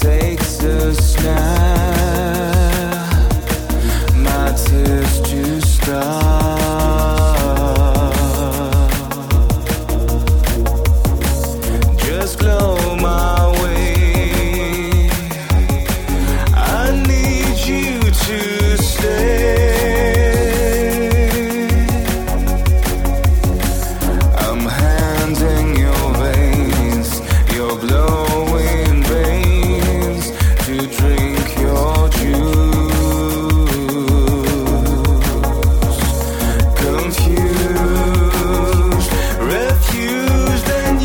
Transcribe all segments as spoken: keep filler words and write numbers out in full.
takes a snap, my tears to stop. Just glow my way, I need you to stay. I'm handing your veins, your glowing veins, to drink your juice. Confused, refused and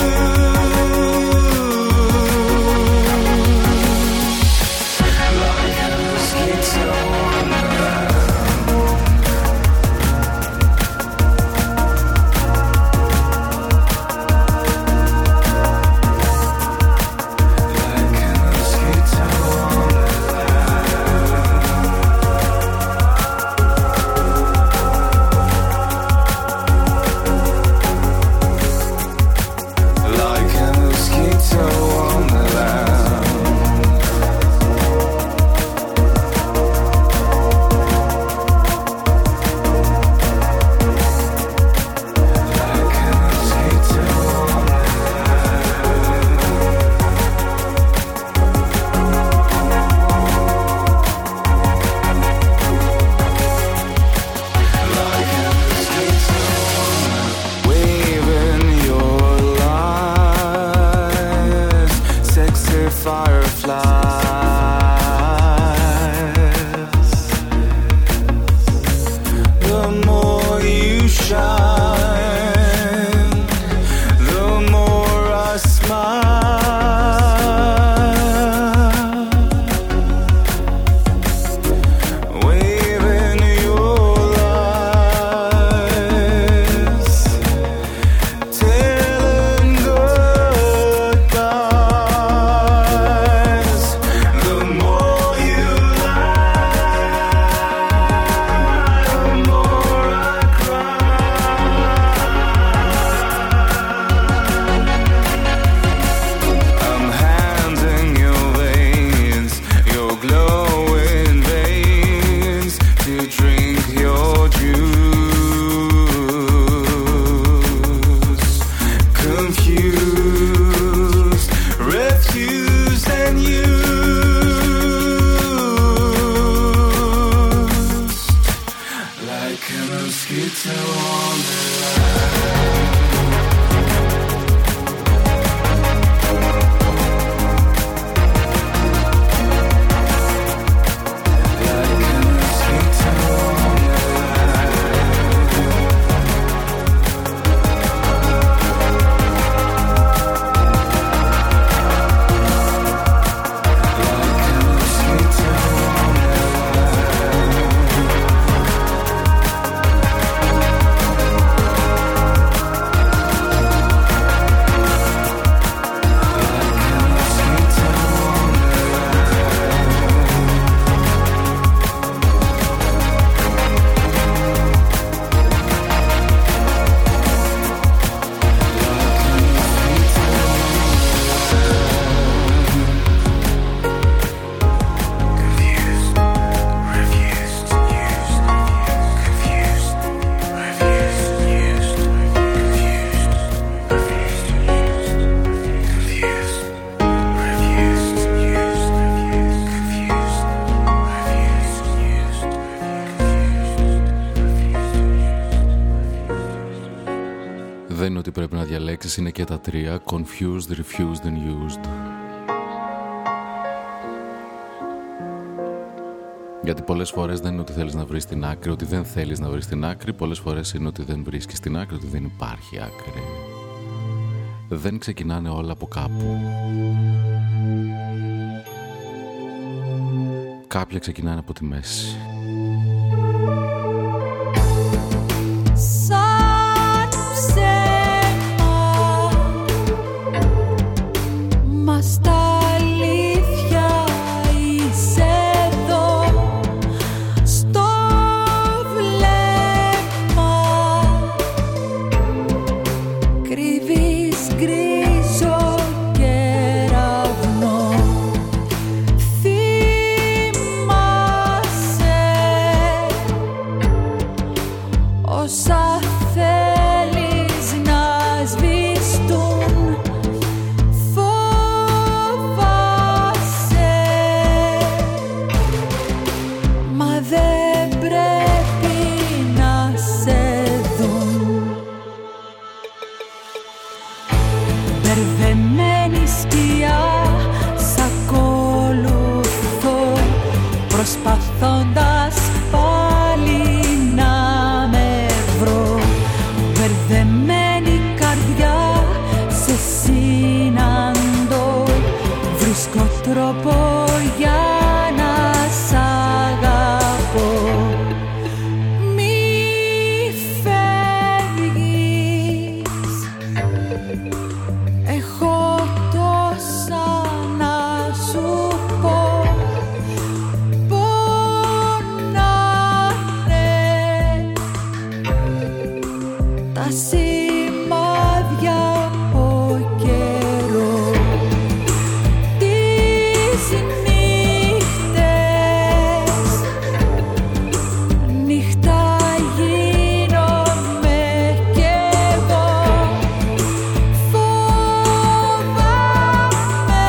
used, like a mosquito on the fireflies. The more you shine, the more I smile. Waving your lies, telling goodbyes. The more you lie, the more I cry. I'm handing your veins, your glowing veins, to drink your juice. Confused, refused and used, like a mosquito on the Δεν είναι ότι πρέπει να διαλέξεις, είναι και τα τρία. Confused, refused and used. Γιατί πολλές φορές δεν είναι ότι θέλεις να βρεις την άκρη, ότι δεν θέλεις να βρεις την άκρη. Πολλές φορές είναι ότι δεν βρίσκεις την άκρη, ότι δεν υπάρχει άκρη. Δεν ξεκινάνε όλα από κάπου. Κάποια ξεκινάνε από τη μέση. Κρύβεις γκρίζο κεραυνό τρόπο για να σ' αγαπώ. Μη φεύγεις, έχω τόσα να σου πω. Πονάνε τα σημάδια από καιρό. Τις νύχτες νύχτα γίνομαι κι εγώ. Φοβάμαι,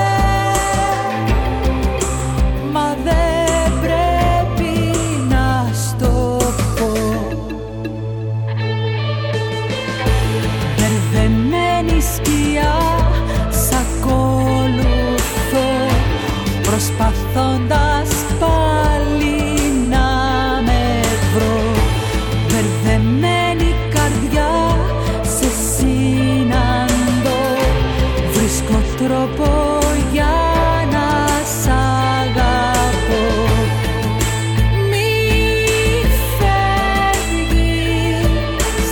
μα δεν πρέπει να στο πω. Μπερδεμένη σκιά σ' ακολουθώ, προσπαθώντας πάλι να με βρω. Μπερδεμένη καρδιά σε συναντώ, βρίσκω τρόπο για να σ' αγαπώ. Μη φεύγεις.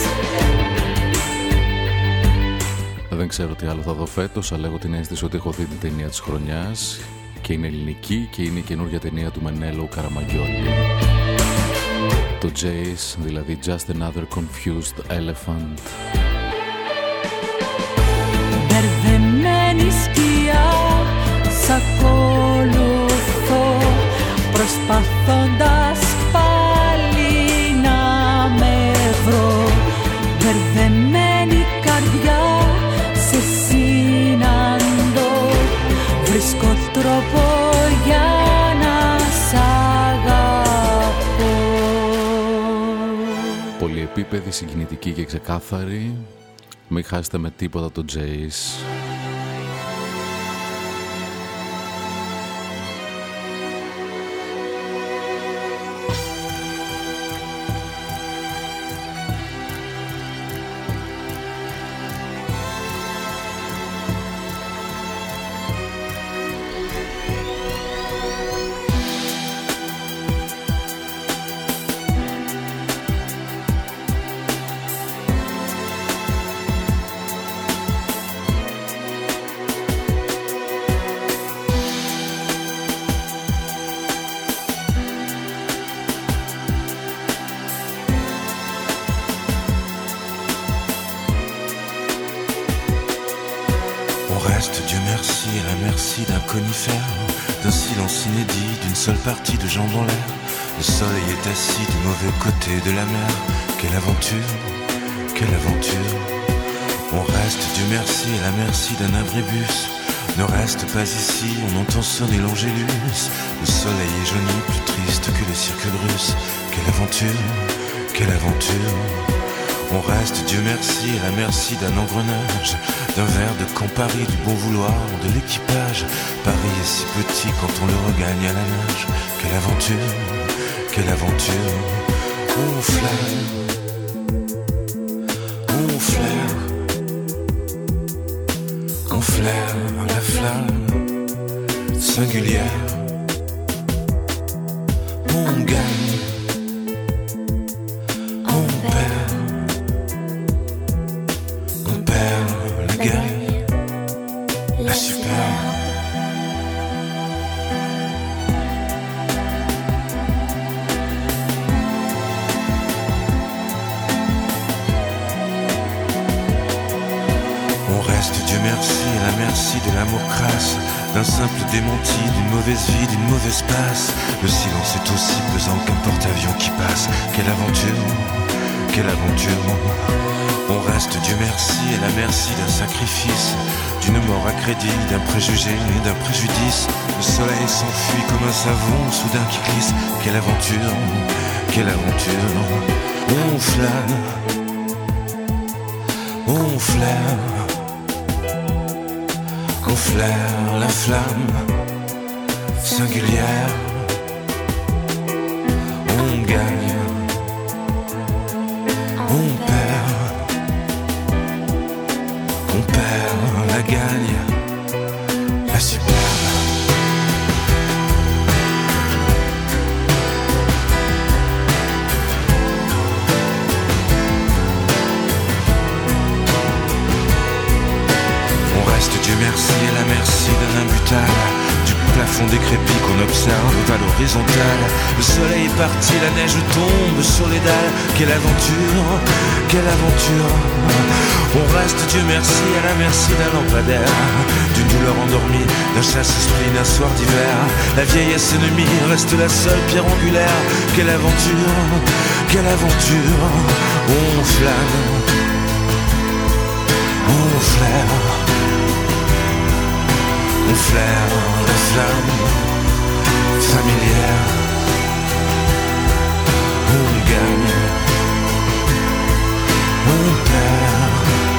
Δεν ξέρω τι άλλο θα δω φέτος, αλλά έχω την αίσθηση ότι έχω δει την ταινία της χρονιάς και είναι ελληνική και είναι η καινούργια ταινία του Μενέλου Καραμαγιόλη. Το Jace, δηλαδή Just Another Confused Elephant. Μπερδεμένη σκιά σ' ακολουθώ, προσπαθώντας πάλι να με βρω. Μπερδεμένη καρδιά σε συναντώ, βρίσκω τρόπο για να σ' αγαπώ. Πολυεπίπεδη, συγκινητική και ξεκάθαρη. Μην χάσετε με τίποτα το Jace. Dieu merci, à la merci d'un conifère, d'un silence inédit, d'une seule partie de jambes en l'air. Le soleil est assis du mauvais côté de la mer. Quelle aventure, quelle aventure. On reste, Dieu merci, à la merci d'un abribus. Ne reste pas ici, on entend sonner l'angélus. Le soleil est jauni, plus triste que le cirque russe. Quelle aventure, quelle aventure. On reste, Dieu merci, à la merci d'un engrenage, d'un verre de Campari, du bon vouloir de l'équipage. Paris est si petit quand on le regagne à la nage. Quelle aventure, quelle aventure. On flaire, on flaire, on flaire la flamme singulière. On gagne, on perd, on perd la guerre, la superbe. On reste, Dieu merci, à la merci de l'amour crasse, d'un simple démenti, d'une mauvaise vie, d'une mauvaise passe. Le silence est aussi pesant qu'un porte-avions qui passe. Quelle aventure, quelle aventure. On reste, Dieu merci, à la merci d'un sacrifice, d'une mort à crédit, d'un préjugé et d'un préjudice. Le soleil s'enfuit comme un savon soudain qui glisse. Quelle aventure, quelle aventure. On flâne, on flaire, on flaire la flamme singulière. On gagne, on perd, on perd la gagne, la superbe. plafond décrépit qu'on observe à l'horizontale. Le soleil est parti, la neige tombe sur les dalles. Quelle aventure, quelle aventure. On reste, Dieu merci, à la merci d'un lampadaire, d'une douleur endormie, d'un chasse-esprit, d'un soir d'hiver. La vieillesse ennemie reste la seule pierre angulaire. Quelle aventure, quelle aventure. On flâne, on flaire, on flaire la flamme familière. On gagne, on perd,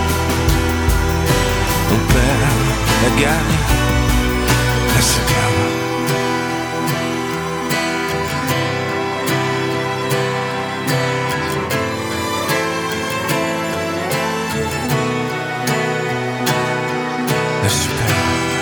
on perd la gagne, la superbe. La superbe.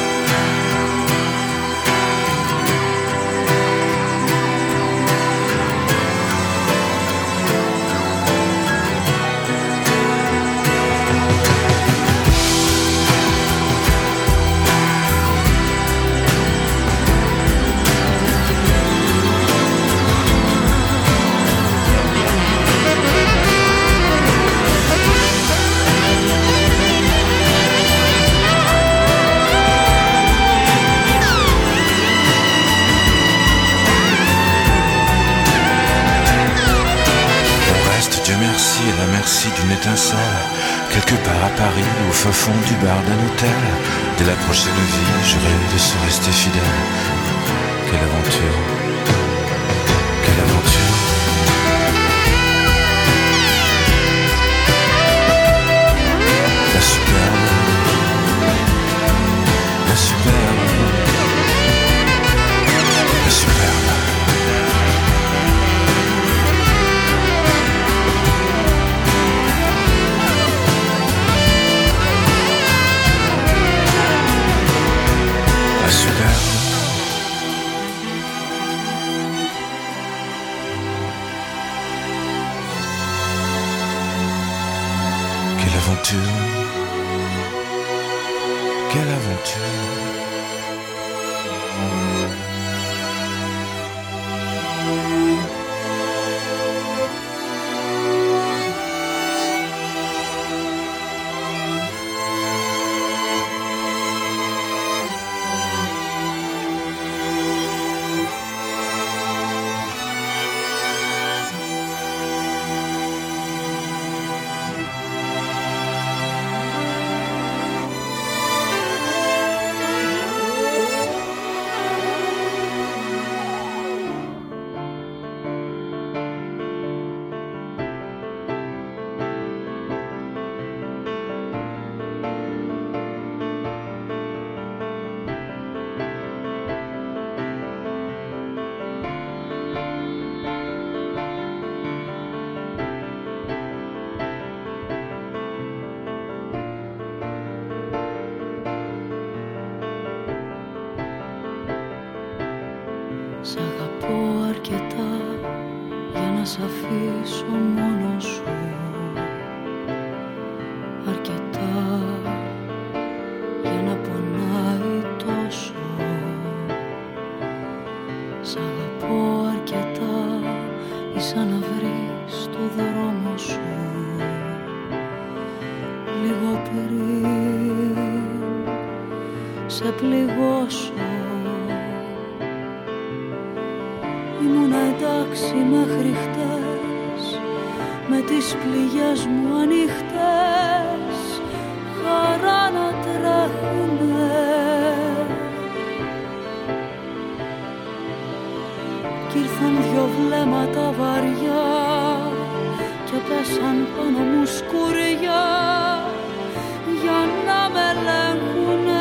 Merci d'une étincelle, quelque part à Paris, au fin fond du bar d'un hôtel. Dès la prochaine vie, je rêve de se rester fidèle. Quelle aventure, quelle aventure. La superbe, la superbe, la superbe. Quelle aventure, quelle aventure. Σ' αγαπώ αρκετά για να σ' αφήσω μόνο σου. Αρκετά για να πονάει τόσο. Σ' αγαπώ αρκετά ίσα να βρεις το δρόμο σου. Λίγο πριν σε πληγώσω. Ήμουνα εντάξει μέχρι χτες, με τις πληγές μου ανοιχτές, χαρά να τρέχουνε. Κι ήρθαν δυο βλέμματα βαριά και πέσαν πάνω μου σκουριά για να με ελέγχουνε.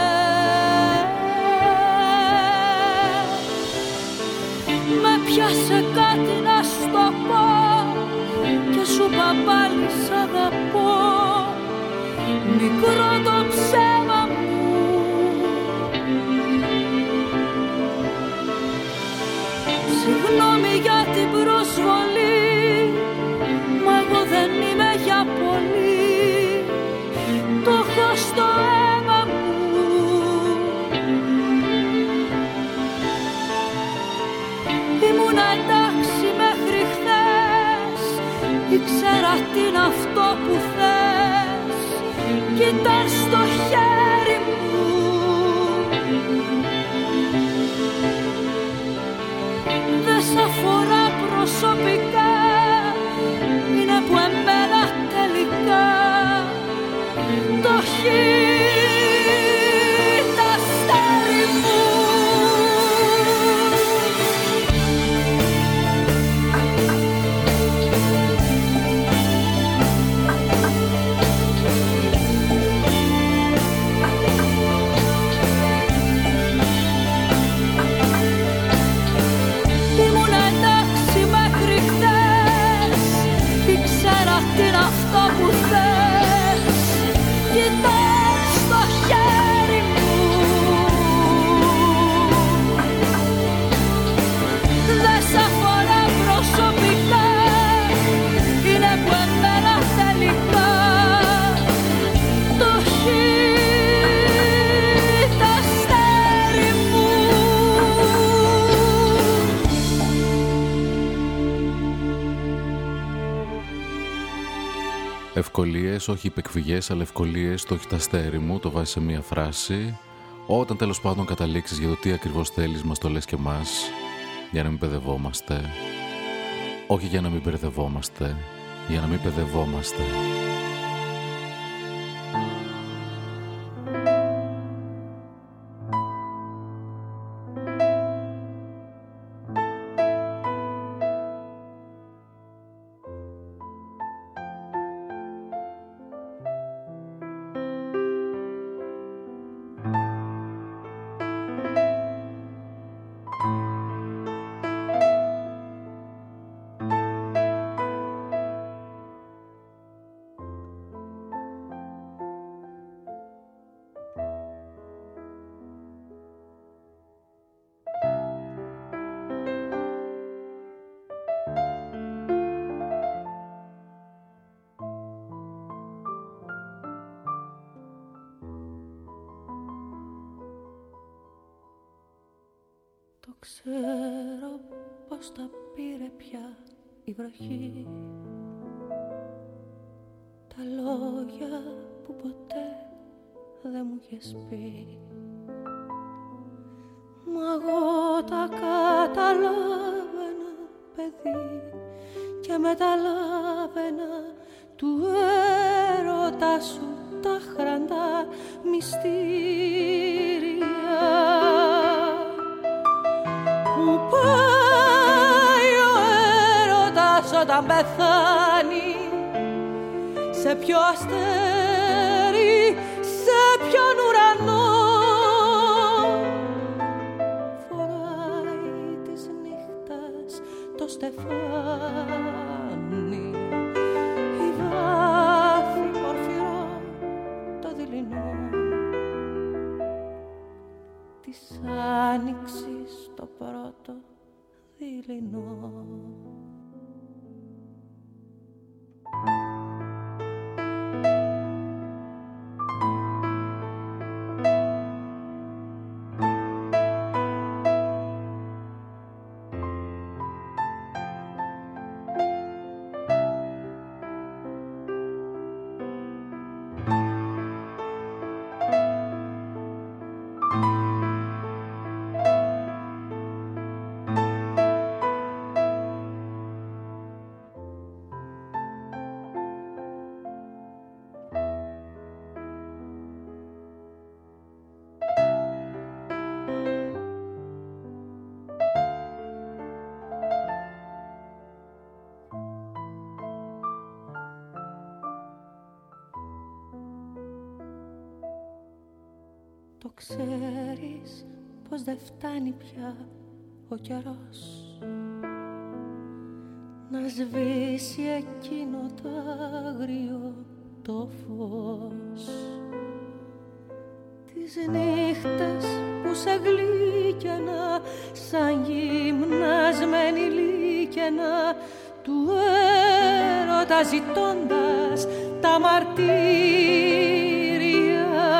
Πιάσε κάτι να στο πω και σου είπα πάλι σ' αγαπώ. Μικρό το ψέμα μου, συγγνώμη για την προσβολή, μα εγώ δεν είμαι για πολύ. Το έχω στο αίμα μου. τι είναι αυτό που θες, κοιτάς στο χέρι μου. Δεν σ' αφορά προσωπικά, είναι που εμένα τελικά το χει τα αστέρι μου. Ήμουν εντάξει μέχρι χτες, ήξερα τι είναι αυτό που θες, κοιτάς στο χέρι μου. Δεν σ' αφορά προσωπικά, είναι που εμένα τελικά το χει τα αστέρι μου. Ευκολίες, όχι υπεκφυγές, αλλά ευκολίες, το έχει τα αστέρι μου, το βάζει σε μία φράση. Όταν τέλος πάντων καταλήξεις για το τι ακριβώς θέλεις, μας το λες και μας, για να μην παιδευόμαστε. Όχι για να μην μπερδευόμαστε, για να μην παιδευόμαστε. Το ξέρω πως τα πήρε πια η βροχή, τα λόγια που ποτέ δεν μου είχες πει. Μα εγώ τα καταλάβαινα, παιδί, και μεταλάβαινα του έρωτα σου τα χραντά μυστήρια. Που πάει ο έρωτας όταν πεθάνει, σε ποιο αστέρι, σε ποιον ουρανό, φοράει της νύχτας το στεφάνι, η βάφη πορφυρό το δειλινό της άνοιξης το πρώτο δειλινό. Το ξέρεις πως δεν φτάνει πια ο καιρός να σβήσει εκείνο το άγριο το φως. Τις νύχτες που σε γλύκαινα σαν γυμνασμένη λύκαινα του έρωτα ζητώντας τα μαρτύρια.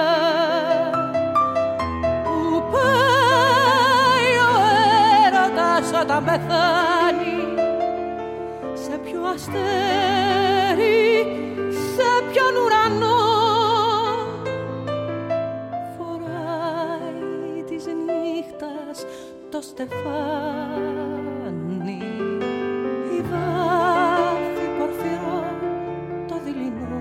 Που πάει ο έρωτας όταν πεθάνει, σε ποιο αστέρι νύχτας το στεφάνι, η βάφη πορφυρό το δειλινό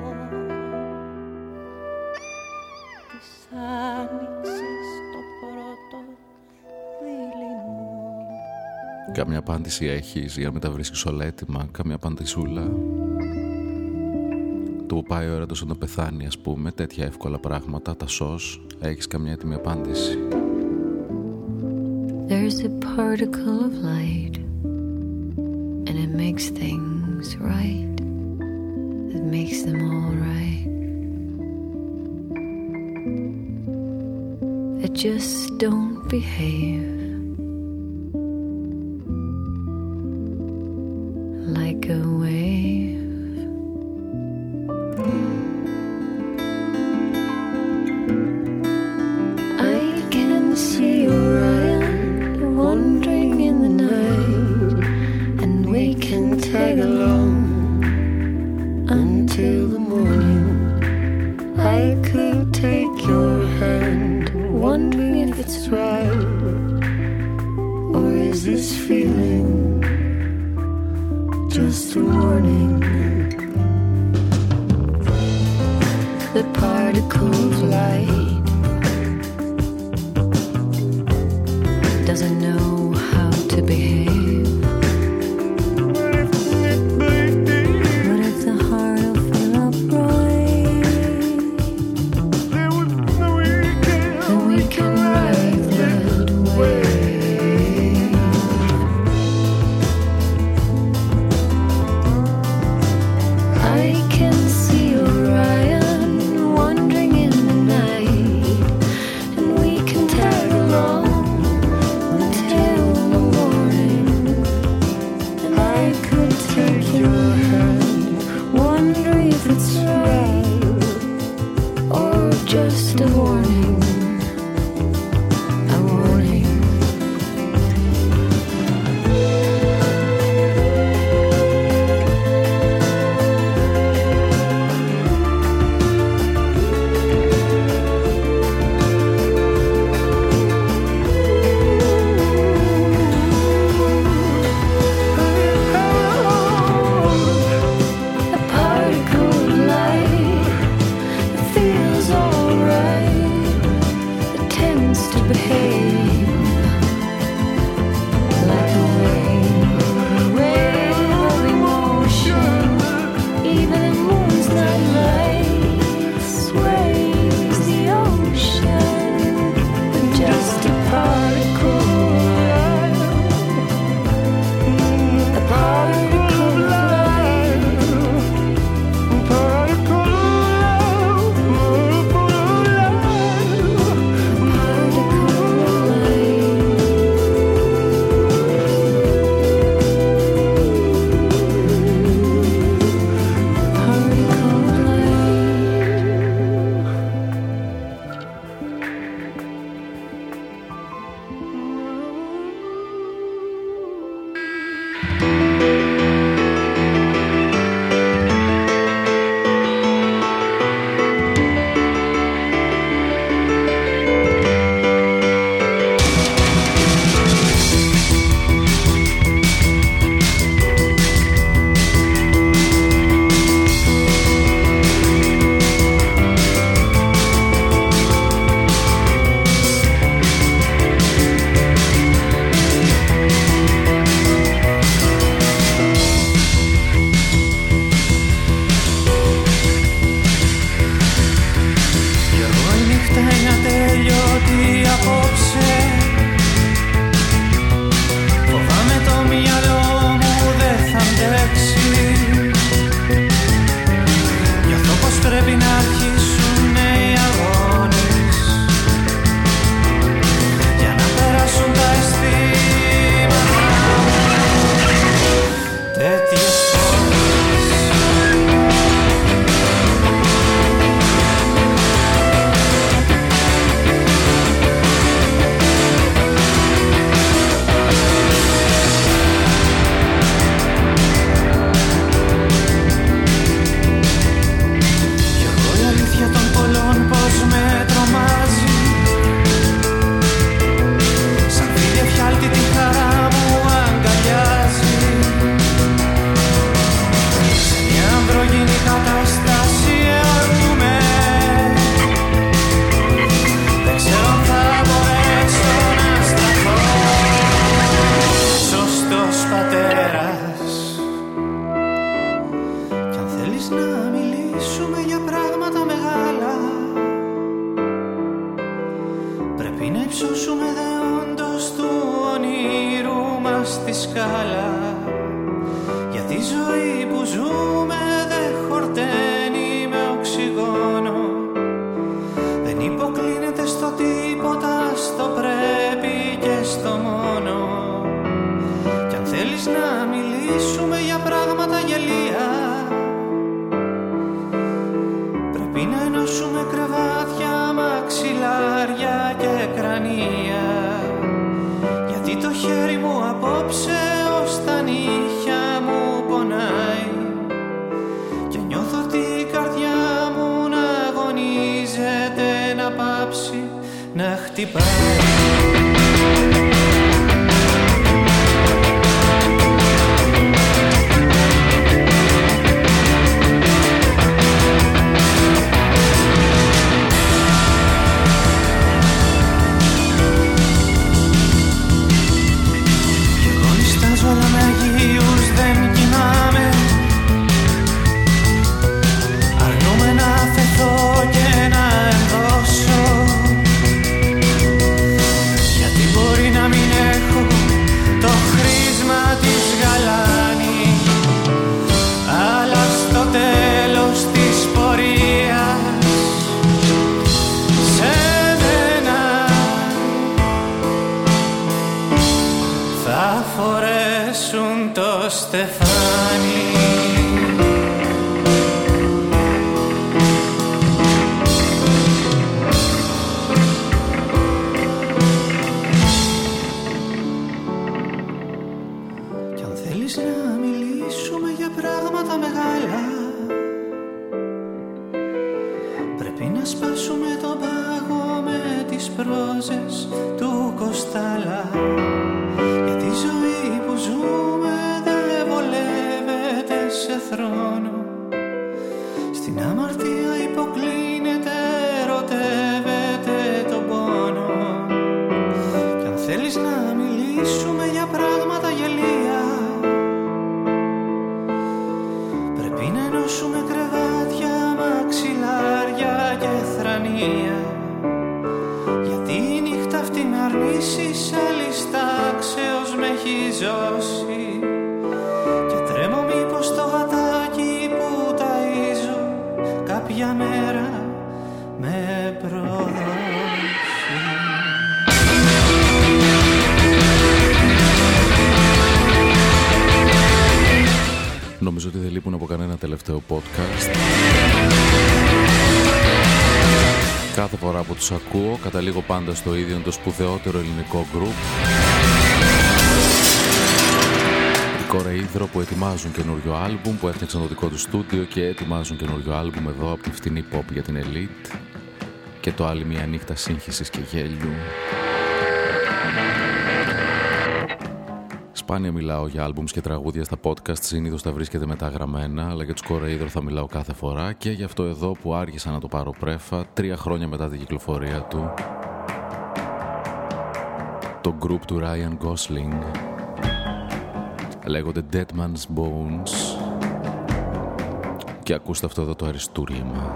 της άνοιξης το πρώτο δειλινό. Κάμια απάντηση έχεις για να μεταβρίσκεις όλα έτοιμα, κάμια απαντησούλα? Του πάει ο έρωτας να πεθάνει, ας πούμε, τέτοια εύκολα πράγματα, τα σως, έχεις καμιά έτοιμη απάντηση? There's a particle of light and it makes things right, it makes them all right. It just don't behave like a wave. I can see Orion wandering in the night, and we can tag along until the morning. I could take your hand, wondering if it's right, or is this feeling just a warning? The particle of light doesn't know how to behave. What if the heart will fill up right? Then we can ride that wave. I can see Orion wandering in the night, and we can tag along until the morning. σκάλα. Γιατί η ζωή που ζούμε δεν χορταίνει με οξυγόνο. Δεν υποκλίνεται στο τίποτα, στο πρέπει και στο μόνο. Κι αν θέλεις να μιλήσουμε για πράγματα γελία, πρέπει να ενώσουμε κρεβάτια, μαξιλάρια και κρανία. Γιατί το χέρι μου απόψε ως τα νύχια μου πονάει και νιώθω ότι η καρδιά μου να αγωνίζεται να πάψει να χτυπάει. Νομίζω ότι δεν λείπουν από κανένα τελευταίο podcast. Κάθε φορά που τους ακούω καταλήγω πάντα στο ίδιο, το σπουδαιότερο ελληνικό group, η Κορεΐδρο, που ετοιμάζουν καινούριο άλμπουμ, που έφτιαξαν το δικό του στούντιο και ετοιμάζουν καινούριο άλμπουμ εδώ από τη φτηνή pop για την elite, και το άλλη μια νύχτα σύγχυσης και γέλιου. Σπάνια μιλάω για άλμπουμς και τραγούδια στα podcast, συνήθως τα βρίσκεται μεταγραμμένα, αλλά για τους Κορεΐδρο θα μιλάω κάθε φορά, και γι' αυτό εδώ που άργησα να το πάρω πρέφα, τρία χρόνια μετά την κυκλοφορία του, το group του Ryan Gosling, λέγονται Dead Man's Bones, και ακούστε αυτό εδώ το αριστούργημα.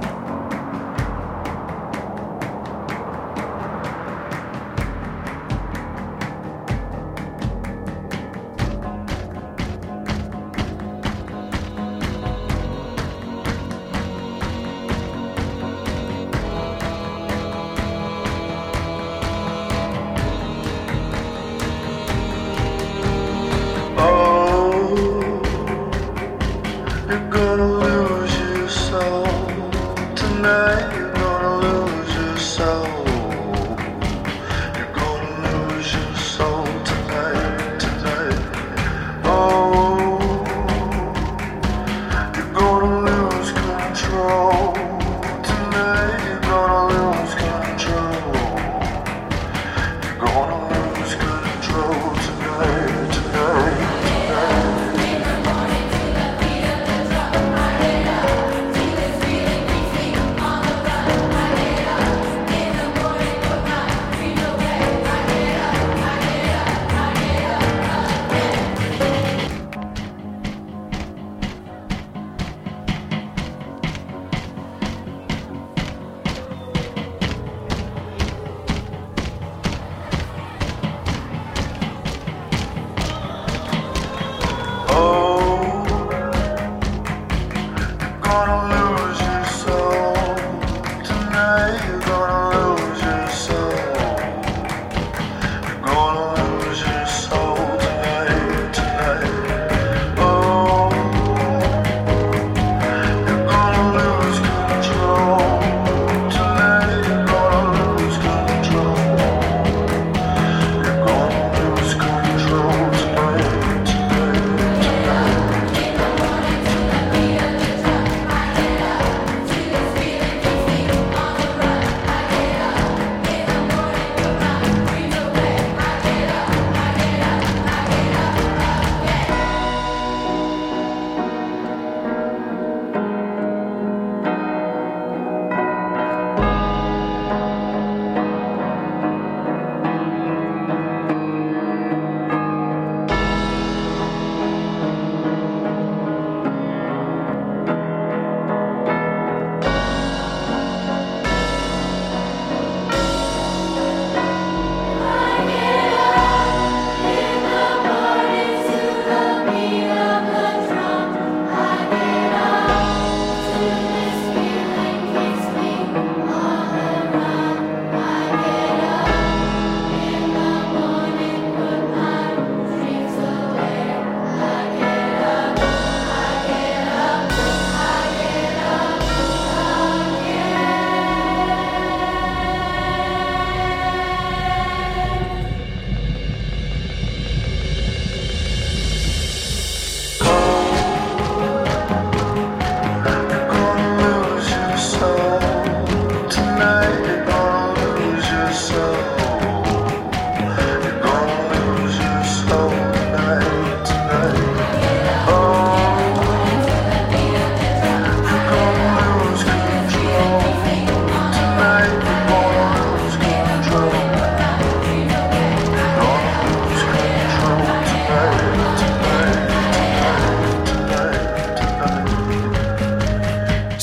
You're gonna lose your soul to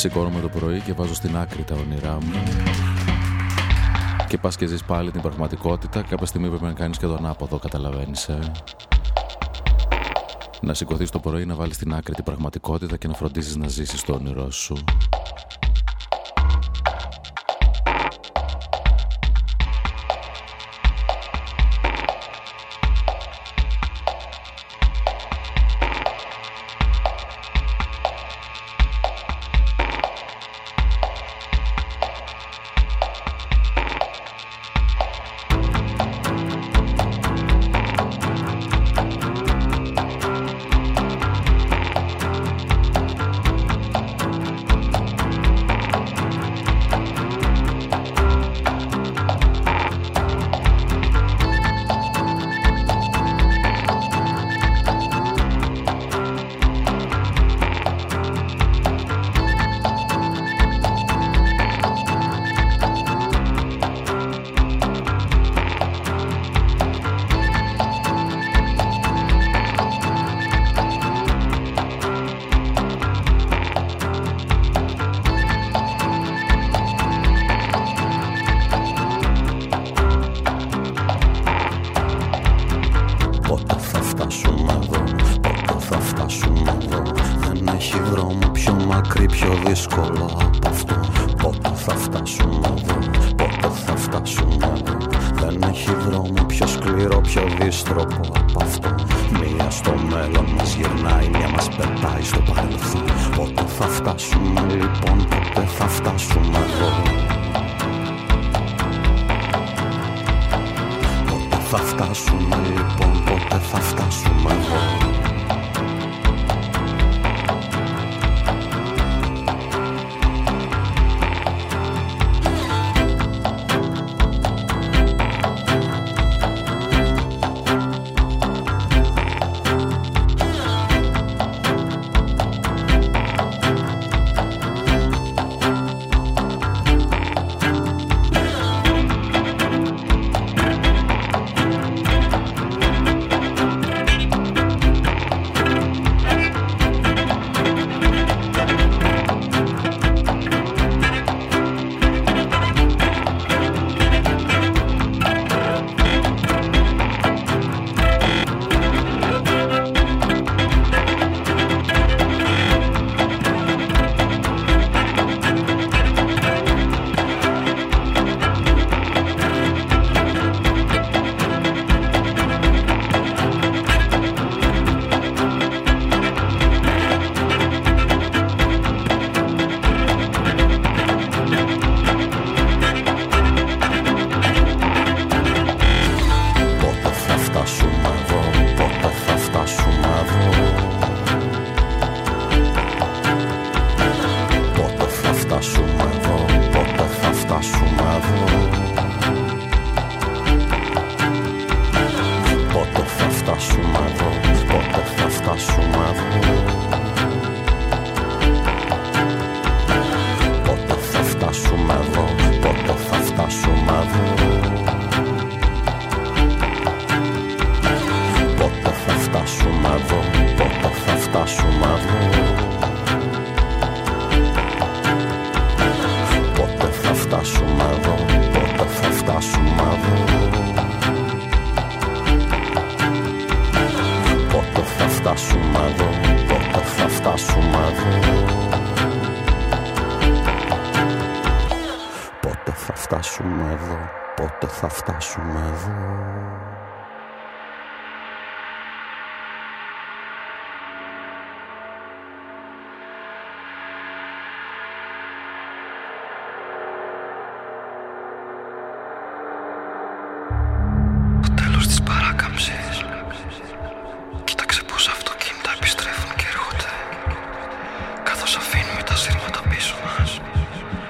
Σηκώνομαι το πρωί και βάζω στην άκρη τα όνειρά μου. Και πας και ζεις πάλι την πραγματικότητα. Κάποια στιγμή πρέπει να κάνεις και το ανάποδο, καταλαβαίνεις, ε? Να σηκωθείς το πρωί, να βάλεις στην άκρη την πραγματικότητα και να φροντίζεις να ζήσεις το όνειρό σου.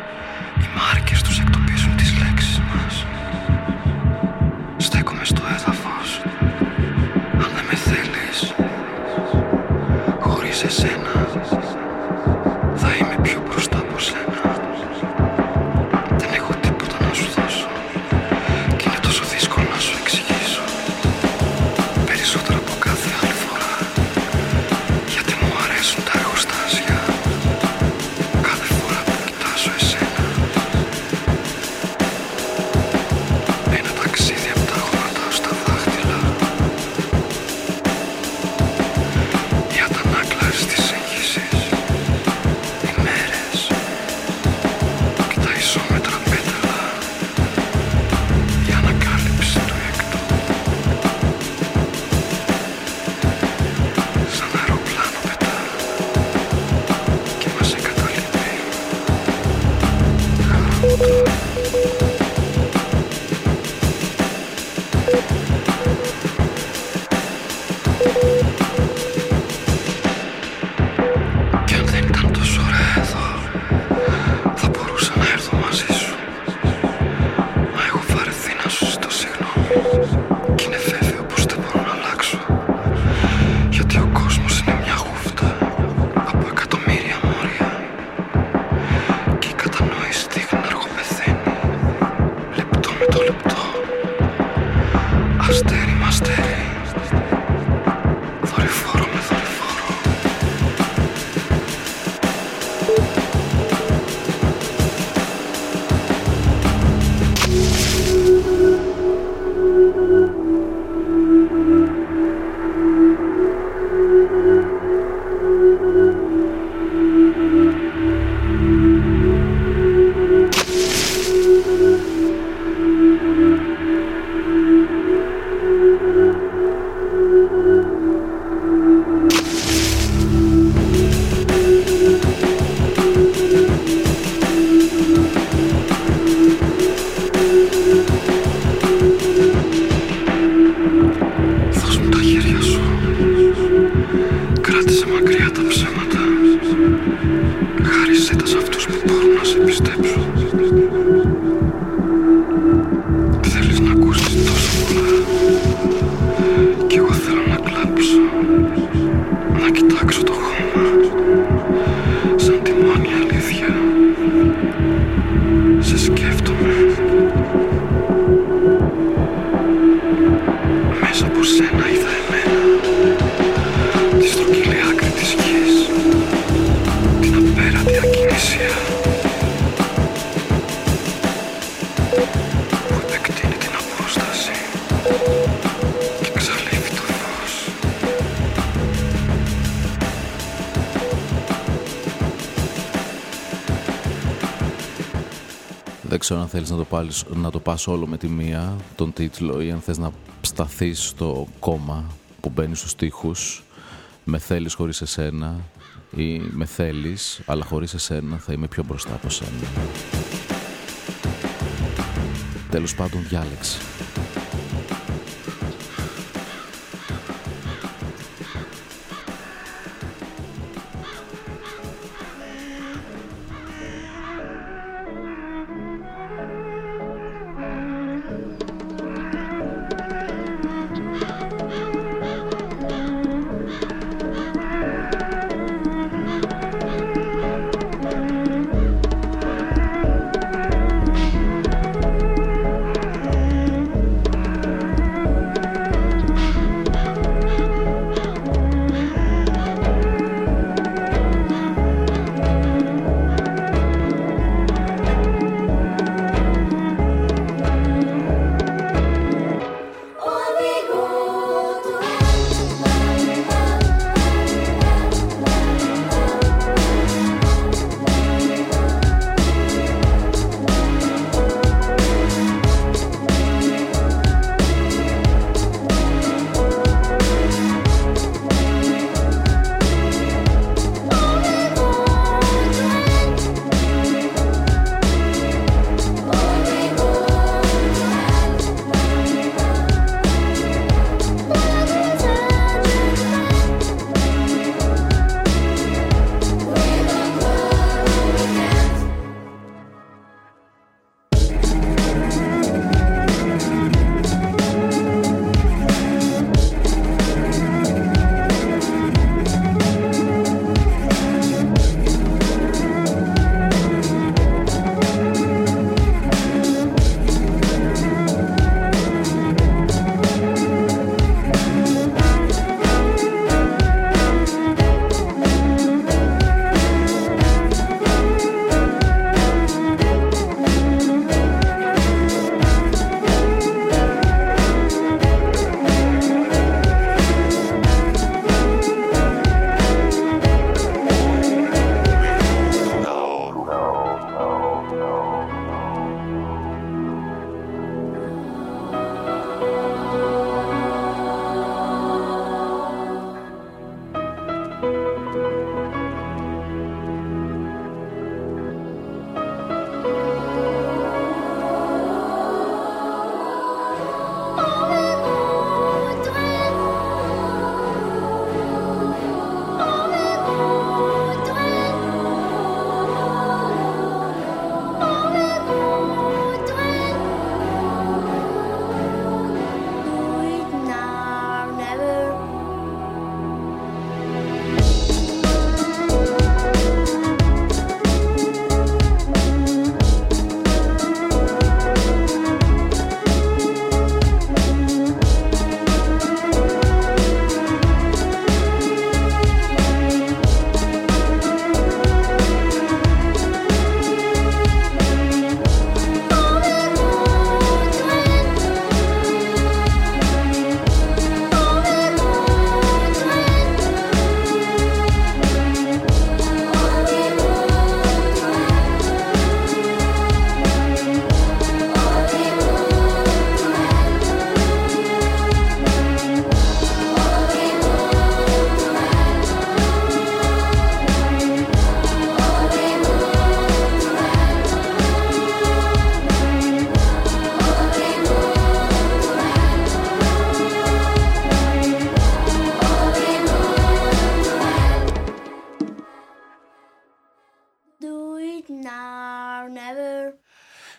Στέκομαι στο έδαφος. Δεν ξέρω αν θέλεις να το, πάλεις, να το πας όλο με τη μία, τον τίτλο, ή αν θες να σταθείς στο κόμμα που μπαίνει στους στίχους, με θέλεις χωρίς εσένα, ή με θέλεις αλλά χωρίς εσένα θα είμαι πιο μπροστά από σένα. Τέλος πάντων, διάλεξε.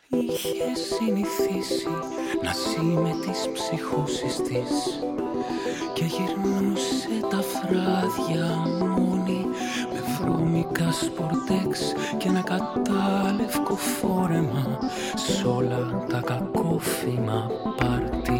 Είχε συνηθίσει να ζει με τις ψυχώσεις της και γυρνούσε τα βράδια μόνη με βρώμικα σπορτέξ και ένα κατάλευκο φόρεμα σ' όλα τα κακόφημα πάρτι.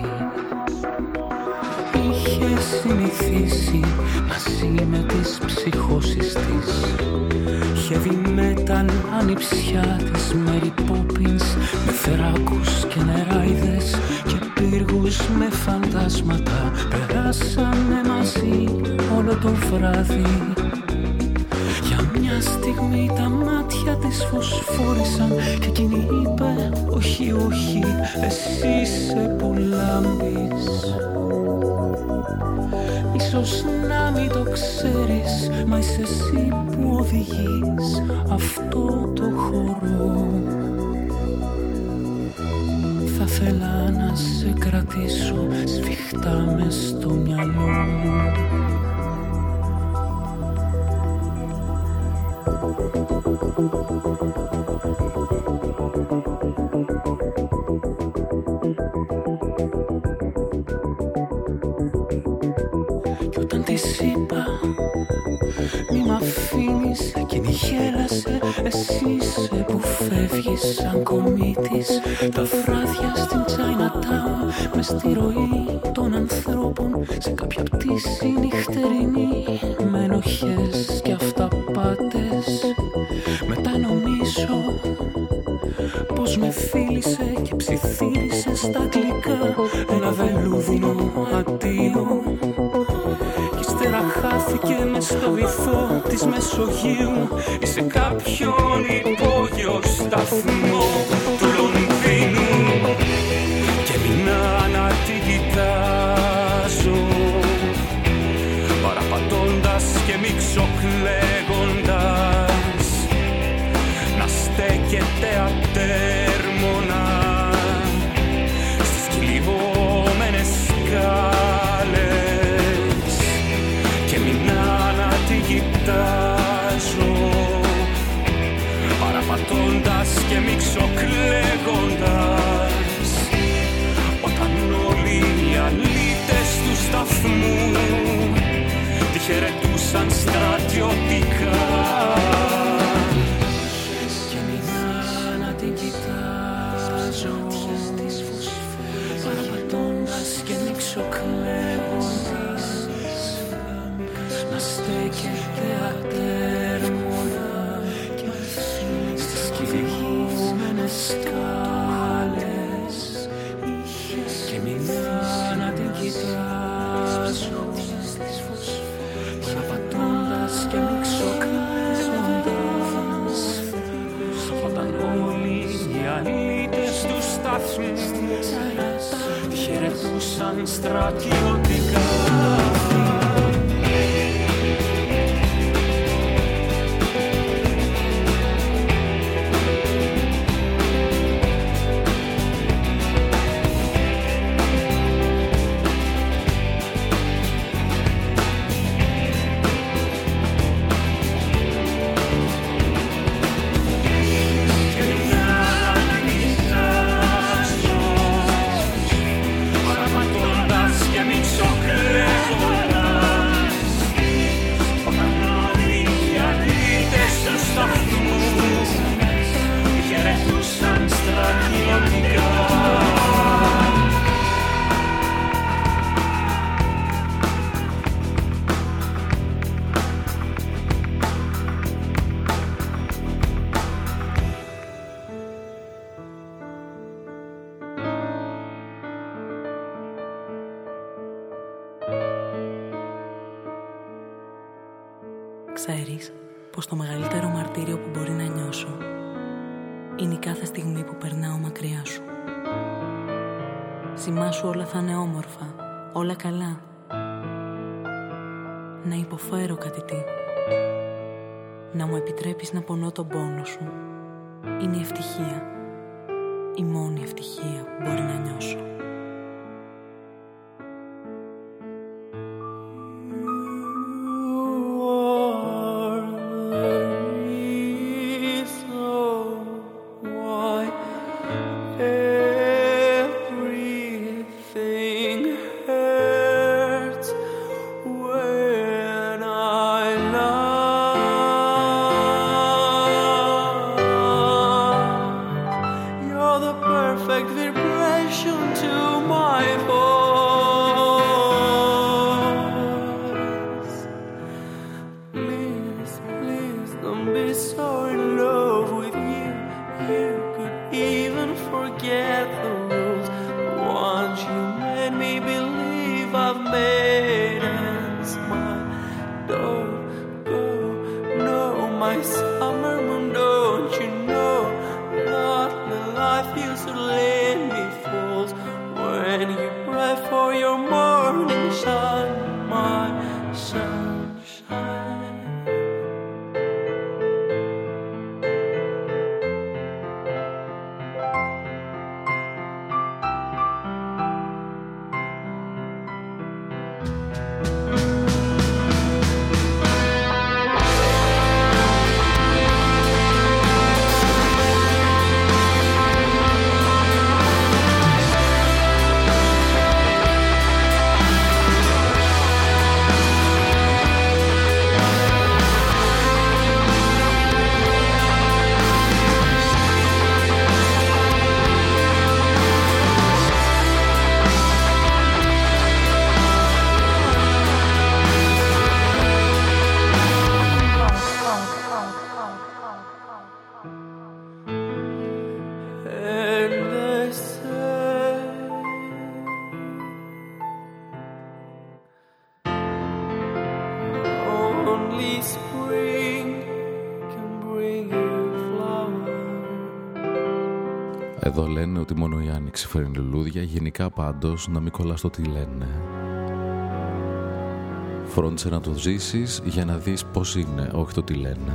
Είχε συνηθίσει να ζει με τις ψυχώσεις της, heavy metal ανιψιά της Mary Poppins, με θεράκους και νεράιδες και πύργους με φαντάσματα. Περάσαμε μαζί όλο το βράδυ. Για μια στιγμή τα μάτια της φωσφόρησαν και εκείνη είπε όχι, όχι, εσύ είσαι που λάμπεις. Ίσως να μην το ξέρεις, μα είσαι εσύ που οδηγείς αυτό το χώρο. Θα θέλα να σε κρατήσω σφιχτά μες στο μυαλό μου. Κι όταν της είπα μη μ' αφήνεις, εκείνη γέλασε. Εσύ είσαι που φεύγεις σαν κομίτης τα βράδια στην Chinatown, μες στη ροή των ανθρώπων σε κάποια πτήση νυχτερινή, με ενοχές και αυταπάτες. Μετά νομίζω πως με φίλησε και ψιθύρισε στα αγγλικά ένα βελούδινο αντίο. Κι ύστερα χάθηκε μες στο βυθό της Μεσογείου ή σε κάποιον υπόγειο σταθμό του Λονδίνου. Και μείνα να τη κοιτάζω, παραπατώντας και μιξοκλαίγοντας, να στέκεται ατέρμονα στις κυλιγόμενες σκάλες. Και μείνα να τη κοιτάζω, παραπατώντας και μιξοκλαίγοντας, όταν όλοι οι αλήτες του σταθμού τη χαιρετούσαν στρατιωτικά. Και μείνα να την κοιτάζω, παραπατώντας και μιξοκλαίγοντας, να στέκεται ατέρμονα στις κυλιγόμενες σκάλες. Και μείνα να την κοιτάζω, παραπατώντας και μιξοκλαίγοντας, όταν όλοι οι αλήτες του σταθμού τη χαιρετούσαν στρατιωτικά. Ξέρεις πως το μεγαλύτερο μαρτύριο που μπορεί να νιώσω είναι η κάθε στιγμή που περνάω μακριά σου. Σημά σου όλα θα είναι όμορφα, όλα καλά. Να υποφέρω κάτι τι. Να μου επιτρέπεις να πονώ τον πόνο σου. Είναι η ευτυχία, η μόνη ευτυχία που μπορεί να νιώσω. only spring can bring you flowers. Εδώ λένε ότι μόνο η άνοιξη φέρνει λουλούδια. Γενικά πάντως να μην κολλάς το τι λένε. Φρόντισε να το ζήσεις για να δεις πώς είναι, όχι το τι λένε.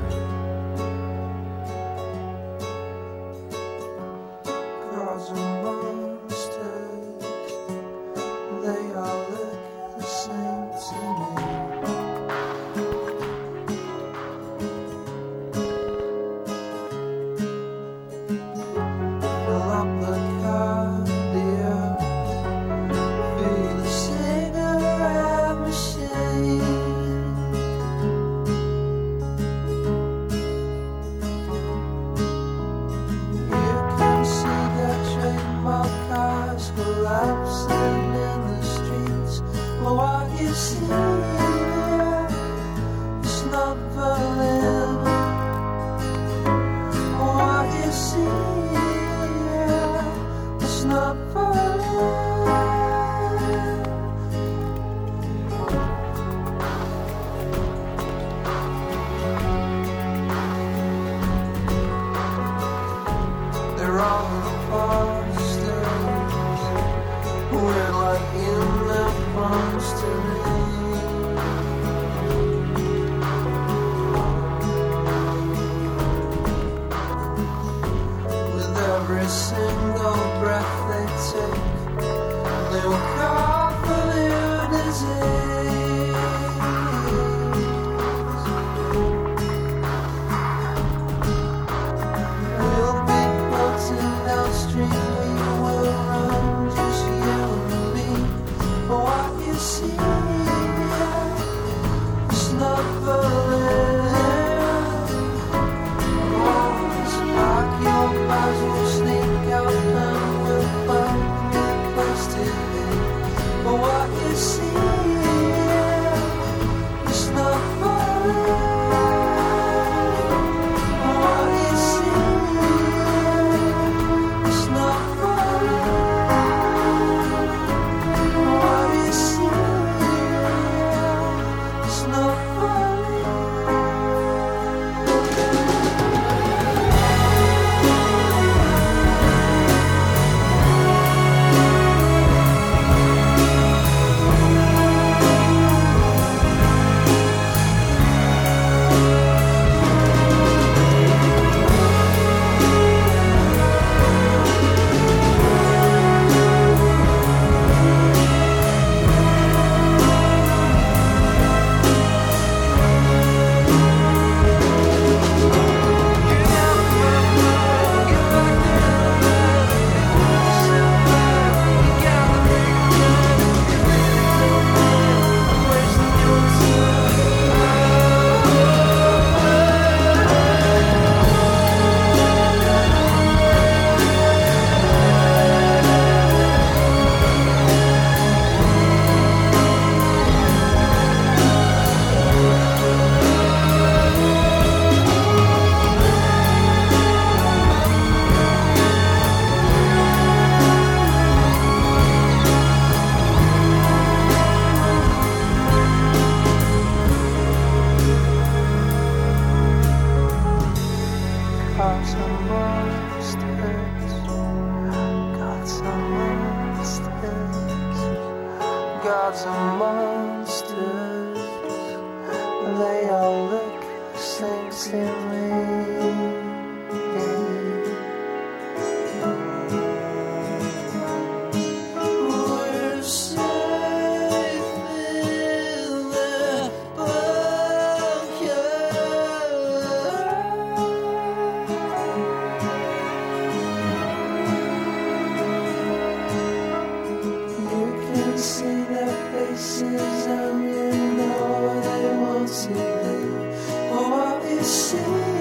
See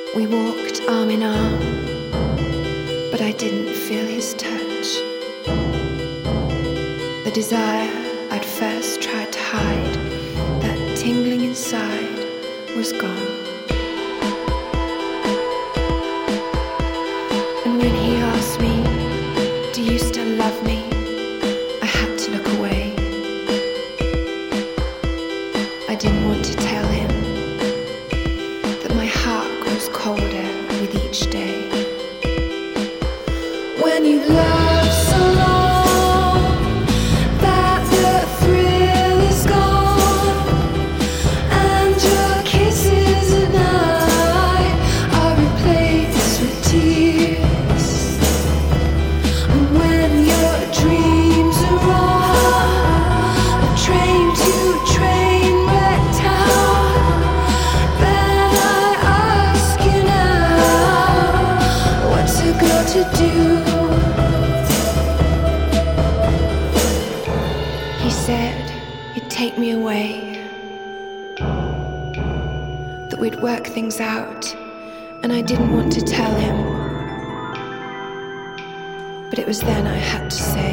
We walked arm in arm, but I didn't feel his touch. The desire I'd first tried to hide, that tingling inside, was gone. And when he asked me, "Do you still love me?" I had to look away. I didn't want to tell him that my heart grows colder with each day. When you love so long that the thrill is gone, and your kisses and I are replaced with tears, and when your dreams are on a train to train wreck town, then I ask you now, what's it got to do? He said he'd take me away, that we'd work things out, and I didn't want to tell him. But it was then I had to say,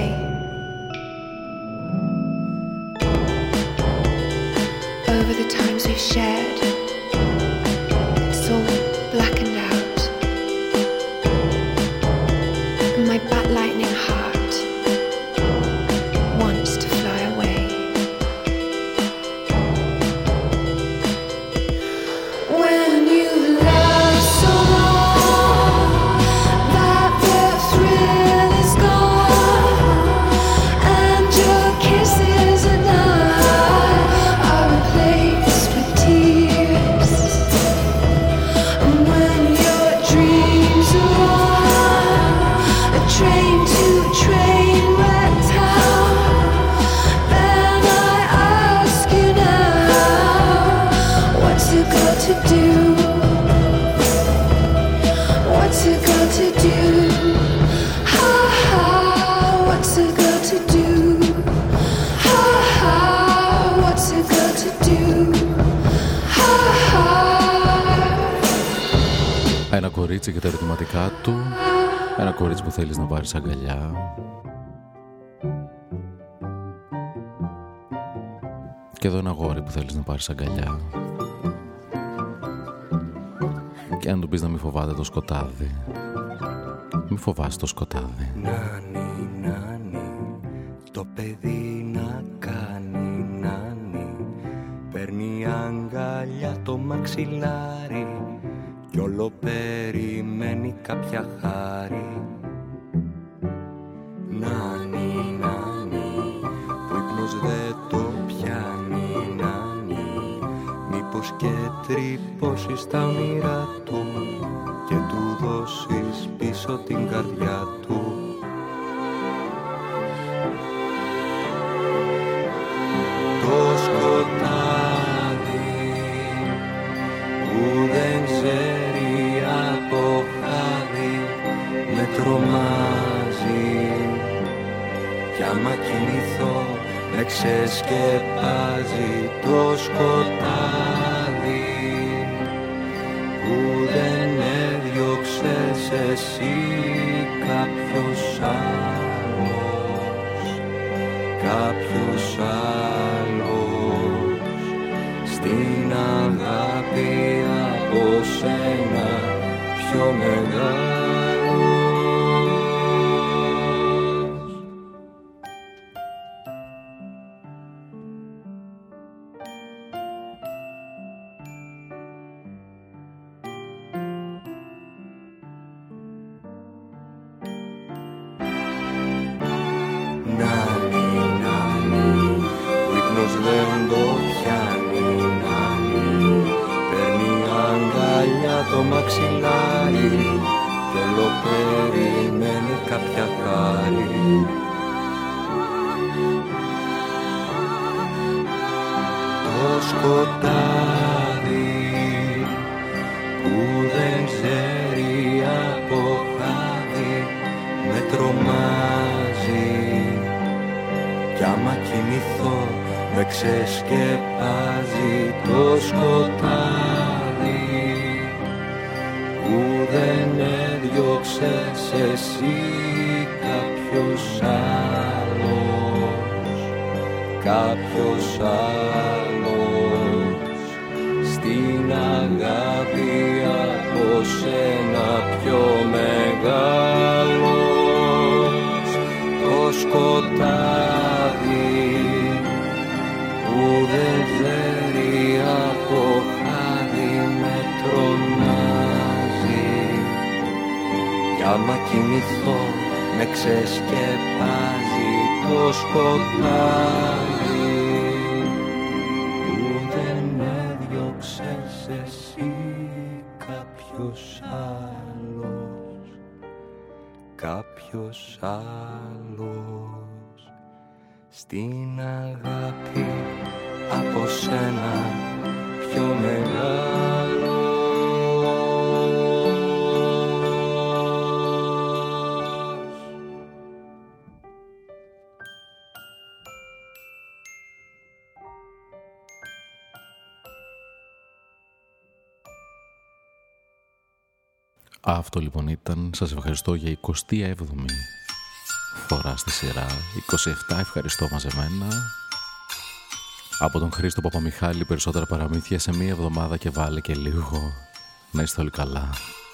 over the times we've shared, it's all blackened out, and my bat lightning heart wants to fly away. When you love so long that the thrill is gone, and your kisses and I are replaced with tears, and when your dreams are on a train to train wreck town, then I ask you now, what's it got to do? What's it got to do? Ha ha, what's it got to do? Ha ha, what's it got to do? Ha ha. Ένα κορίτσι και τα ερωτηματικά του. Ένα κορίτσι που θέλεις να πάρεις αγκαλιά. Και εδώ ένα αγόρι που θέλεις να πάρεις αγκαλιά. Και αν του πεις να μην φοβάται το σκοτάδι, μη φοβάσαι το σκοτάδι. Νάνι, νάνι, το παιδί να κάνει νάνι, παίρνει αγκαλιά το μαξιλάρι κι όλο περιμένει κάποια χάρη. Νάνι, νάνι, που ύπνος δεν το πιάνει, νάνι, μήπως και τρυπώσεις στα όνειρά του και του δώσεις πίσω την καρδιά του. Το σκοτάδι που δεν ξέρει από χάδι με τρομάζει, κι άμα κινηθώ με ξεσκεπάζει το σκοτάδι που δεν έδιωξες εσύ, κάποιος άλλος, κάποιος άλλος, στην αγάπη από σένα πιο μεγάλος. Το μαξιλάρι κι όλο περιμένει κάποια χάρη. Το σκοτάδι που δεν ξέρει από χάδι με τρομάζει, κι άμα κοιμηθώ με ξεσκεπάζει το σκοτάδι δεν έδιωξες εσύ κάποιος άλλος, κάποιος άλλος στην αγάπη από σένα πιο μεγάλος. Το σκοτάδι που δεν ξέρει από χάδι με τρομάζει κι άμα κοιμηθώ με ξεσκεπάζει το σκοτάδι που δεν έδιωξες εσύ κάποιος άλλος, κάποιος άλλος στην αγάπη από σένα πιο μεγάλο. Αυτό λοιπόν ήταν. Σας ευχαριστώ για εικοστή έβδομη φορά στη σειρά. είκοσι επτά ευχαριστώ μαζεμένα. Από τον Χρήστο Παπαμιχάλη, περισσότερα παραμύθια σε μία εβδομάδα και βάλε και λίγο. Να είστε όλοι καλά.